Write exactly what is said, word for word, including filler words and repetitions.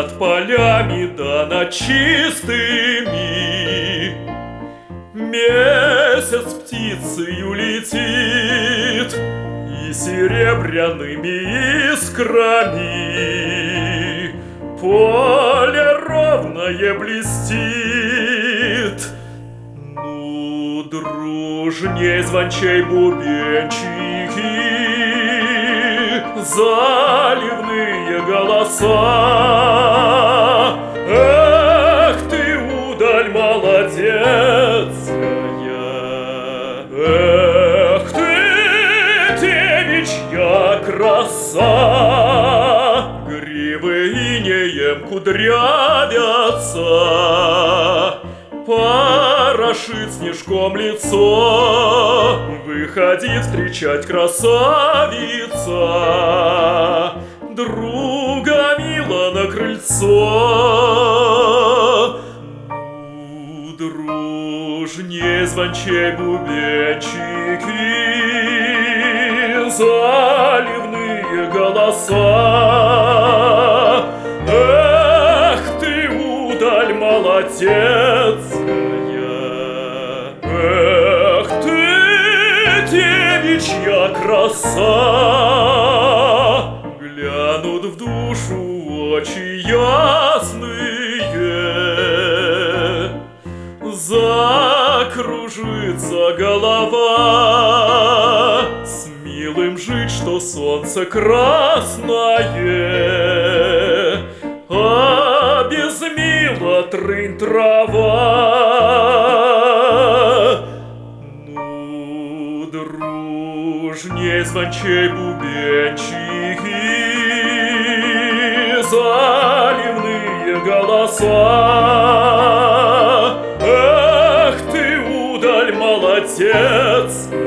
над полями да над чистыми. Месяц птицею летит и серебряными искрами поле ровное блестит. Ну, дружней звончей бубенчики, заливные голоса. Эх ты, удаль молодецкая, эх ты, девичья краса. Гривы инеем кудрявятся, порошит снежком лицо. Выходит встречать красавица друга мила на крыльцо. Ну, дружней звончей бубенчики, заливные голоса. Эх ты, удаль молодецкая, эх ты, девичья краса. Глянут в душу очи ясные, закружится голова. С милым жить, что солнце красное, а без мила трынь трава. Ну, дружней звончей бубенчики, заливные голоса. Эх ты, удаль молодецкая,